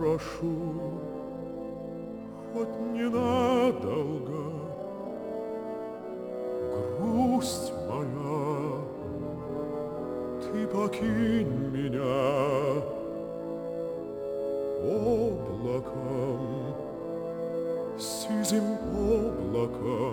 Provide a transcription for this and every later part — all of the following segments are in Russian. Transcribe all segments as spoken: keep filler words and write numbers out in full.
прошу, хоть ненадолго, грусть моя, ты покинь меня облаком, сизым облаком.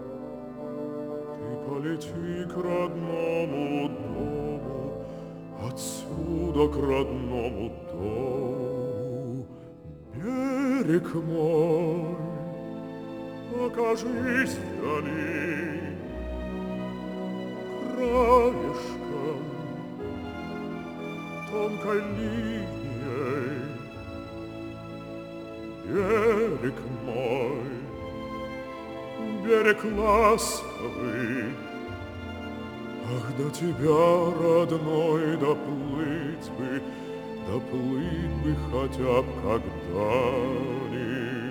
Ты полети к родному дому, отсюда к родному дому. Берег мой, покажись вдали, краешком, тонкой линией. Берег мой, берег ласковый, ах, до тебя, родной, доплыть бы, доплыть бы хотя б когда-нибудь.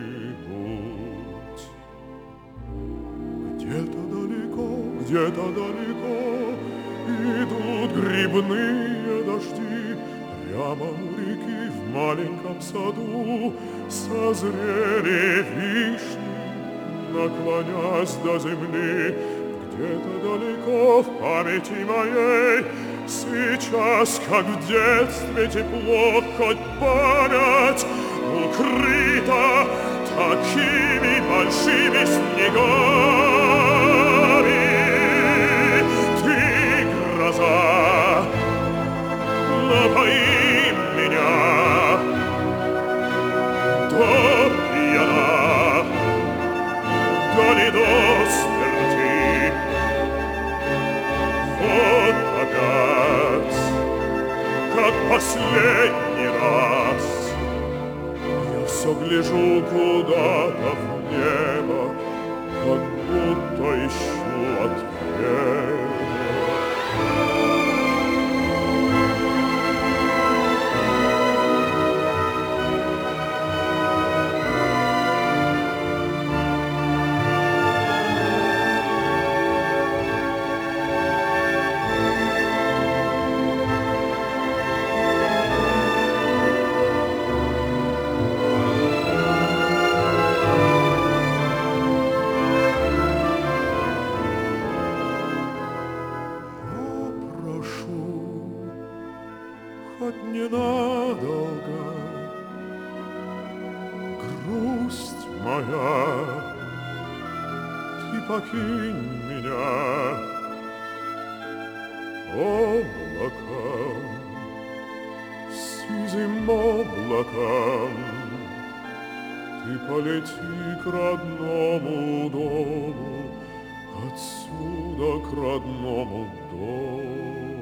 Где-то далеко, где-то далеко идут грибные дожди, прямо у реки в маленьком саду созрели вишни, наклонясь до земли. Где-то далеко в памяти моей сейчас, как в детстве, тепло, хоть память укрыта такими большими снегами. Ты гроза, напои меня до пьяна, до не до смерти. Вот опять, как последний раз, я все гляжу куда-то в небо, как будто ищу ответ. Хоть ненадолго, грусть моя, ты покинь меня облаком, сизым облаком. Ты полети к родному дому, отсюда к родному дому.